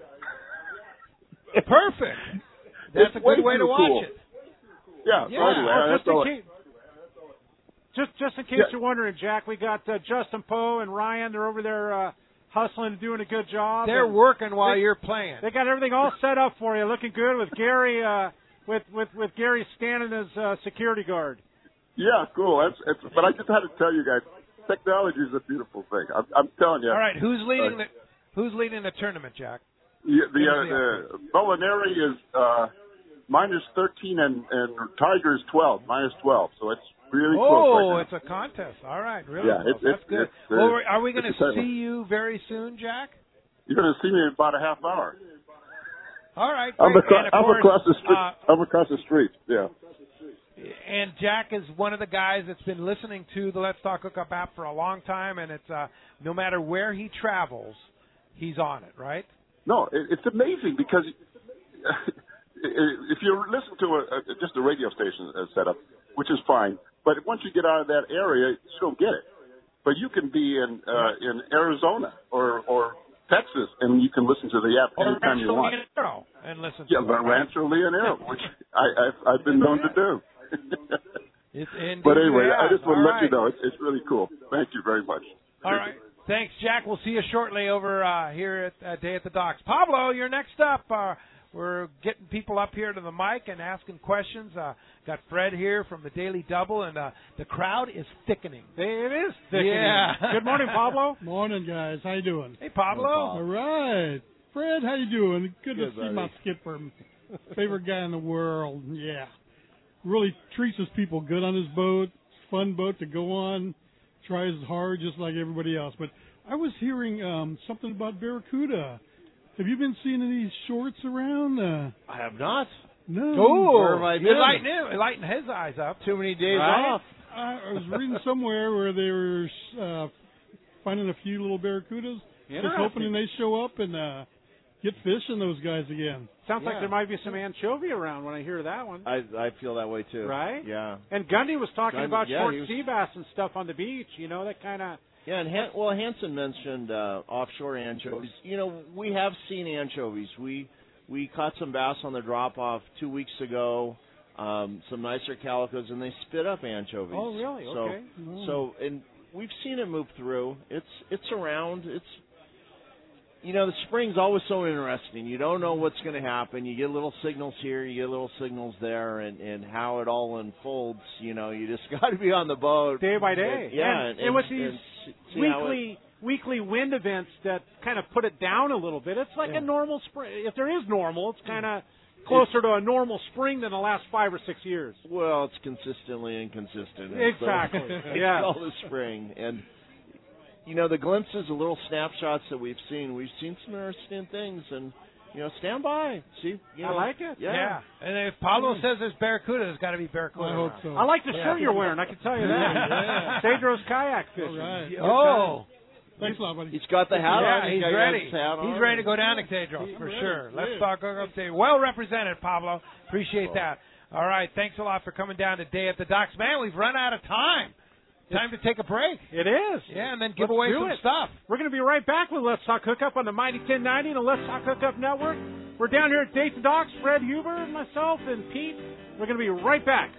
Perfect. That's a good way to watch cool. it. Yeah. So anyway, that's all. Just in case you're wondering, Jack, we got Justin Poe and Ryan. They're over there hustling and doing a good job. They're And working while you're playing. They got everything all set up for you, looking good with Gary. With Gary standing as security guard. Yeah, cool. But I just had to tell you guys, technology is a beautiful thing. I'm telling you. All right. Who's leading the tournament, Jack? The Molinari is minus 13 and Tiger is 12, minus 12. So it's really close right now. It's a contest. All right. Really Yeah, close. That's good. Well, are we going it's to exciting. see you very soon, Jack? You're going to see me in about a half hour. All right. I'm great. across, And of course, across the street. I'm across the street. Yeah. And Jack is one of the guys that's been listening to the Let's Talk Hookup app for a long time, and it's no matter where he travels, he's on it, right? No, it's amazing because if you listen to just a radio station setup, which is fine, but once you get out of that area, you don't get it. But you can be in Arizona or Texas, and you can listen to the app anytime you want. And listen. Yeah, Rancho Leonero, which I've been known to do. But anyway, I just want to let you know it's really cool. Thank you very much. All right. Thanks, Jack. We'll see you shortly over here at Day at the Docks. Pablo, you're next up. We're getting people up here to the mic and asking questions. Got Fred here from the Daily Double, and the crowd is thickening. It is thickening. Yeah. Good morning, Pablo. Morning, guys. How you doing? Hey, Pablo. All right. Fred, how you doing? Good to see buddy. my skipper. Favorite guy in the world. Yeah. Really treats his people good on his boat. Fun boat to go on. Tries hard just like everybody else. But I was hearing something about Barracuda. Have you been seeing any shorts around? I have not. No. Oh, Where have I been? Lighting his eyes up. Too many days Right? off. I was reading somewhere where they were finding a few little Barracudas. Just hoping they show up and get fishing those guys again. Sounds like there might be some anchovy around when I hear that one. I feel that way too. Right? Yeah. And Gundy was talking about short he was- sea bass and stuff on the beach. You know, that kind of. Yeah, and Hanson mentioned offshore anchovies. You know, we have seen anchovies. We caught some bass on the drop-off 2 weeks ago, some nicer calicos, and they spit up anchovies. Oh, really? Okay. So, and we've seen it move through. It's around. You know, the spring's always so interesting. You don't know what's going to happen. You get little signals here, you get little signals there, and how it all unfolds. You know, you just got to be on the boat day by day. And with these weekly wind events that kind of put it down a little bit, it's like a normal spring. If there is normal, it's kind of closer to a normal spring than the last 5 or 6 years. Well, it's consistently inconsistent. Exactly. It's all the spring. And, you know, the glimpses, the little snapshots that we've seen some interesting things. And, you know, stand by. See, I like it. Yeah. And if Pablo says there's Barracuda, there's got to be Barracuda. I hope so. I like the shirt you're wearing. I can tell you that. Cedro's kayak fishing. All right. Thanks a lot, buddy. He's got the hat on. He's ready. He's ready to go down to Cedros for sure. Let's talk update. Well represented, Pablo. Appreciate that. All right. Thanks a lot for coming down today at the Docks. Man, we've run out of time. Time to take a break. It is. Yeah, and then give away some stuff. We're going to be right back with Let's Talk Hookup on the Mighty 1090 and the Let's Talk Hookup Network. We're down here at Day at the Docks. Fred Huber, myself, and Pete. We're going to be right back.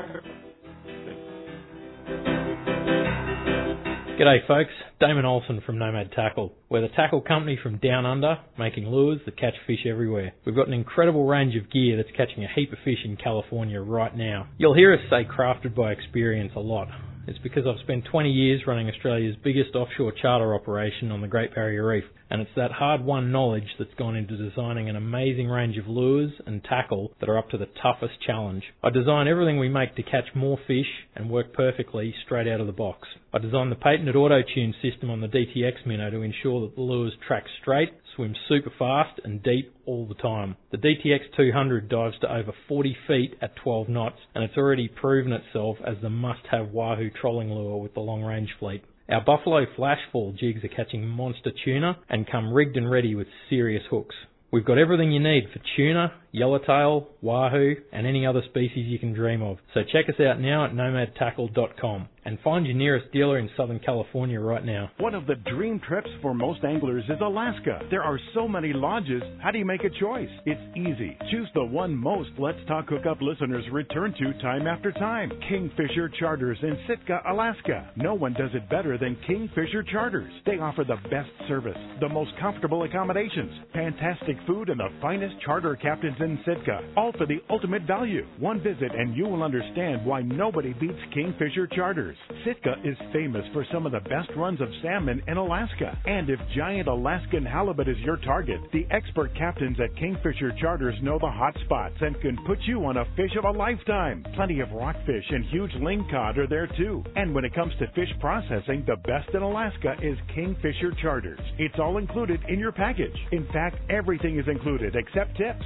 G'day folks, Damon Olsen from Nomad Tackle. We're the tackle company from down under, making lures that catch fish everywhere. We've got an incredible range of gear that's catching a heap of fish in California right now. You'll hear us say crafted by experience a lot. It's because I've spent 20 years running Australia's biggest offshore charter operation on the Great Barrier Reef, and it's that hard-won knowledge that's gone into designing an amazing range of lures and tackle that are up to the toughest challenge. I design everything we make to catch more fish and work perfectly straight out of the box. I designed the patented auto-tune system on the DTX Minnow to ensure that the lures track straight, swim super fast and deep all the time. The DTX 200 dives to over 40 feet at 12 knots, and it's already proven itself as the must-have Wahoo trolling lure with the long-range fleet. Our Buffalo Flashfall jigs are catching monster tuna and come rigged and ready with serious hooks. We've got everything you need for tuna, yellowtail, wahoo, and any other species you can dream of. So check us out now at nomadtackle.com and find your nearest dealer in Southern California right now. One of the dream trips for most anglers is Alaska. There are so many lodges. How do you make a choice? It's easy. Choose the one most Let's Talk Hookup listeners return to time after time. Kingfisher Charters in Sitka, Alaska. No one does it better than Kingfisher Charters. They offer the best service, the most comfortable accommodations, fantastic food, and the finest charter captains in Sitka. All for the ultimate value. One visit and you will understand why nobody beats Kingfisher Charters. Sitka is famous for some of the best runs of salmon in Alaska. And if giant Alaskan halibut is your target, the expert captains at Kingfisher Charters know the hot spots and can put you on a fish of a lifetime. Plenty of rockfish and huge lingcod are there too. And when it comes to fish processing, the best in Alaska is Kingfisher Charters. It's all included in your package. In fact, everything is included except tips. It is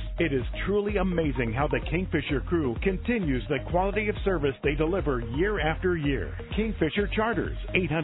truly amazing how the Kingfisher crew continues the quality of service they deliver year after year. Kingfisher Charters,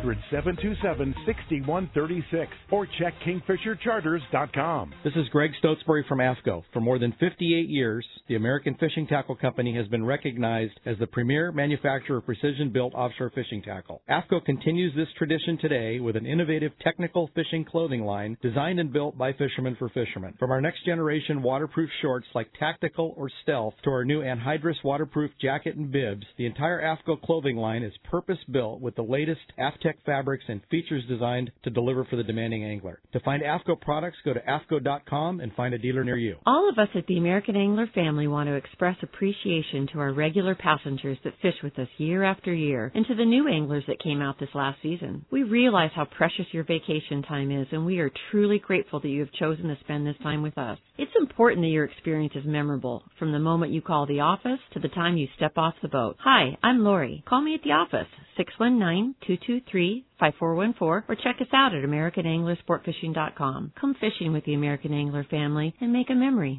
800-727-6136, or check kingfishercharters.com. This is Greg Stotesbury from AFCO. For more than 58 years, the American Fishing Tackle Company has been recognized as the premier manufacturer of precision-built offshore fishing tackle. AFCO continues this tradition today with an innovative technical fishing clothing line designed and built by fishermen for fishermen. From our next generation waterproof shorts like Tactical or Stealth to our new anhydrous waterproof jacket and bibs, the entire AFCO clothing line is purpose-built with the latest AFTEC fabrics and features designed to deliver for the demanding angler. To find AFCO products, go to AFCO.com and find a dealer near you. All of us at the American Angler family want to express appreciation to our regular passengers that fish with us year after year and to the new anglers that came out this last season. We realize how precious your vacation time is, and we are truly grateful that you have chosen to spend this time with us. It's important that your experience is memorable, from the moment you call the office to the time you step off the boat. Hi, I'm Lori. Call me at the office, 619-223-5414, or check us out at AmericanAnglerSportFishing.com. Come fishing with the American Angler family and make a memory.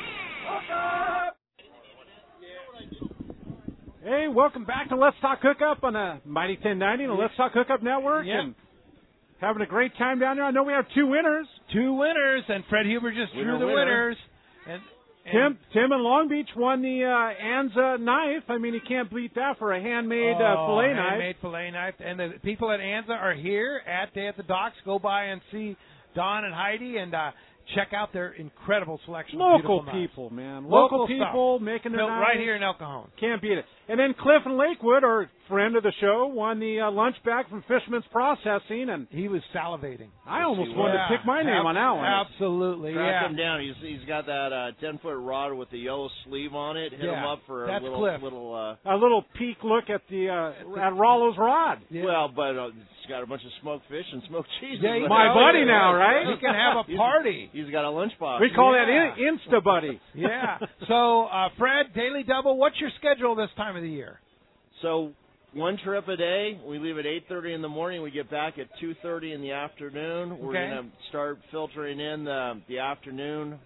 Hey, welcome back to Let's Talk Hookup on the Mighty 1090 and the Let's Talk Hookup Network. Yep. And having a great time down there. I know we have two winners. And Fred Huber just drew the winners. And Tim in Long Beach won the Anza knife. I mean, you can't beat that for a handmade fillet knife. Handmade fillet knife. And the people at Anza are here at Day at the Docks. Go by and see Don and Heidi and check out their incredible selection. Local of beautiful people, knives. man. Local people stuff. making their Built knives. right here in El Cajon. Can't beat it. And then Cliff in Lakewood, our friend of the show, won the lunch bag from Fishman's Processing, and he was salivating. I almost wanted to pick my name on that one. Absolutely, Track him down. He's got that 10-foot rod with the yellow sleeve on it. Hit him up for a little peek look at the at Rollo's rod. Yeah. Well, but it's got a bunch of smoked fish and smoked cheese. Yeah, my buddy now, right? He can have a party. He's got a lunchbox. We call that Insta Buddy. Yeah. So, Fred, Daily Double, what's your schedule this time of the year? So, one trip a day. We leave at 8:30 in the morning. We get back at 2:30 in the afternoon. We're going to start filtering in the afternoon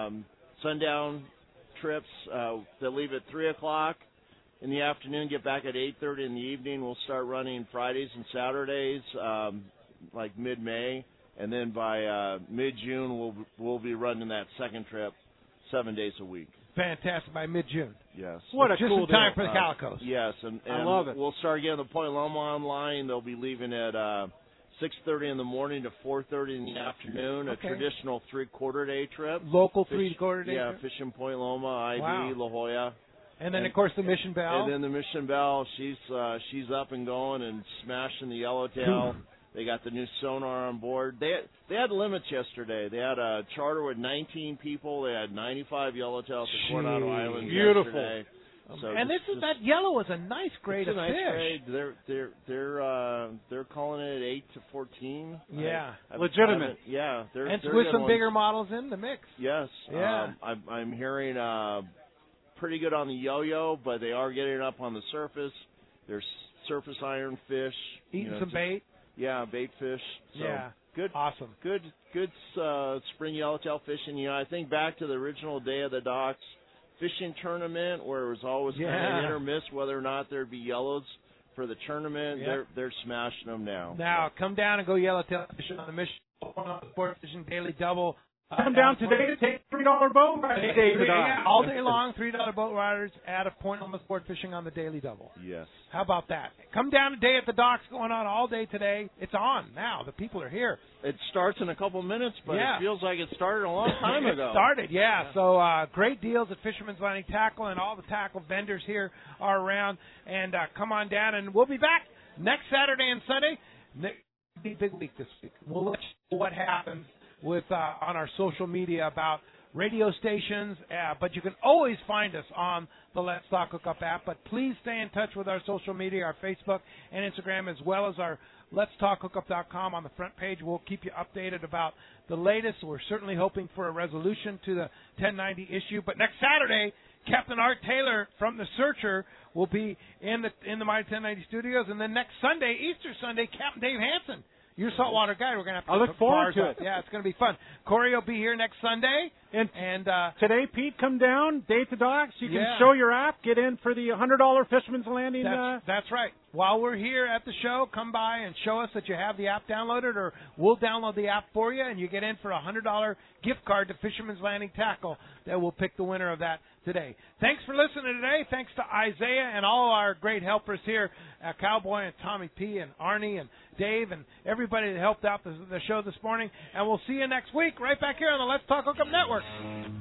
sundown trips that leave at 3 o'clock in the afternoon. Get back at 8:30 in the evening. We'll start running Fridays and Saturdays, like mid-May, and then by mid-June we'll be running that second trip 7 days a week. Fantastic, by mid-June. Yes. What a just cool in time deal. for the Calicos. Yes, and I love it. We'll start getting the Point Loma online. They'll be leaving at 6:30 in the morning to 4:30 in the afternoon. Okay. A traditional 3/4 day trip. Local 3/4 day Yeah, trip? fishing Point Loma, ID, Wow. La Jolla. And then, of course, the Mission Belle. And then the Mission Belle, she's up and going and smashing the yellowtail. They got the new sonar on board. They had limits yesterday. They had a charter with 19 people. They had 95 yellowtails at Coronado Island yesterday. So and that yellow is a nice grade of fish. Grade. They're calling it 8 to 14. Yeah, legitimate. Yeah, and with some bigger models in the mix. Yes. Yeah. I'm hearing pretty good on the yo-yo, but they are getting up on the surface. There's surface iron fish. Eating some bait. Yeah, bait fish. So yeah. Good. Awesome. Good spring yellowtail fishing. You know, I think back to the original Day of the Docks fishing tournament where it was always kind of hit or miss whether or not there'd be yellows for the tournament. Yeah. They're smashing them now. Now, come down and go yellowtail fishing on the Mission Sport Fishing Daily Double. Come down today to take $3 boat ride. All day long, $3 boat riders out of Point Loma Sport Fishing on the Daily Double. Yes. How about that? Come down today at the docks, going on all day today. It's on now. The people are here. It starts in a couple minutes, but Yeah. it feels like it started a long time ago. It started, yeah. So great deals at Fisherman's Landing Tackle, and all the tackle vendors here are around. And come on down, and we'll be back next Saturday and Sunday. Big week this week. We'll let you know what happens with on our social media about radio stations, but you can always find us on the Let's Talk Hookup app. But please stay in touch with our social media, our Facebook and Instagram, as well as our Let'sTalkHookup.com on the front page. We'll keep you updated about the latest. We're certainly hoping for a resolution to the 1090 issue. But next Saturday, Captain Art Taylor from The Searcher will be in the My 1090 studios, and then next Sunday, Easter Sunday, Captain Dave Hansen. Your saltwater guide. We're going to have to I look forward to it. Yeah, it's going to be fun. Corey will be here next Sunday. And today, Pete, come down, Date the Docks. You can show your app, get in for the $100 Fisherman's Landing. That's right. While we're here at the show, come by and show us that you have the app downloaded, or we'll download the app for you, and you get in for a $100 gift card to Fisherman's Landing Tackle. That will pick the winner of that today. Thanks for listening today. Thanks to Isaiah and all our great helpers here, Cowboy and Tommy P and Arnie and Dave and everybody that helped out the show this morning. And we'll see you next week right back here on the Let's Talk Hookup Network.